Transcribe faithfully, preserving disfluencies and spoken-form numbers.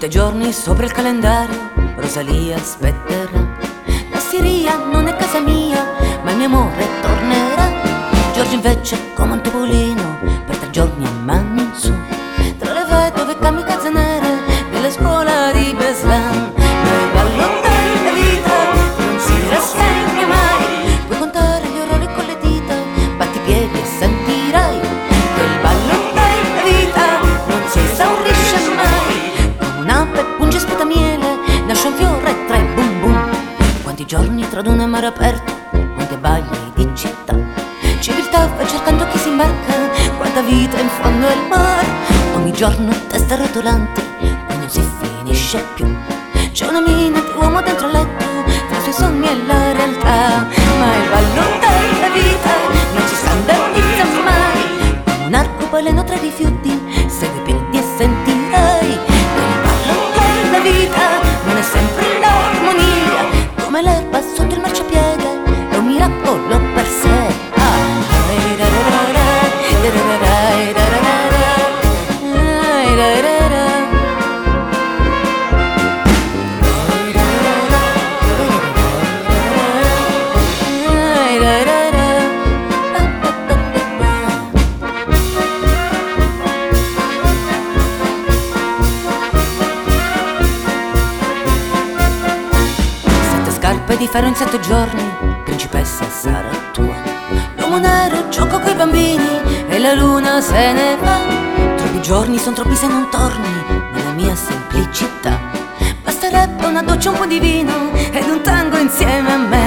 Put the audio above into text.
giorni sopra il calendario Rosalia aspetterà. La Siria non è casa mia, ma il mio amore tornerà. Giorgio invece come un topolino per tre giorni a mani in su, tra le vedove kamikaze nere della scuola di Beslan. Nel ballo della vita non si rassegna mai, puoi contare gli orrori con le dita, batti i piedi e sentirai che il ballo della vita non si esaurisce mai. Come un'ape punge sputamiele, nasce un fiore e tre bum bum. Quanti giorni tra dune e mare aperto, quante bagli di città, civiltà va cercando chi si imbarca, quanta vita in fondo al mare. Ogni giorno teste rotolanti, e non si finisce più. C'è una mina di uomo dentro il letto, tra i suoi sogni e la realtà. Ma il ballo della vita non si standardizza mai. Come un arcobaleno tra i rifiuti, segui i piedi e sentirai che il ballo della vita non è sempre l'armonia. Come l'erba sotto il marciapiede è un miracolo per sé. Sette scarpe di ferro in sette giorni, principessa sarà tua. L'uomo nero gioca coi bambini e la luna se ne va. Troppi giorni son troppi se non torni nella mia semplicità. Basterebbe una doccia, un po' di vino ed un tango insieme a me.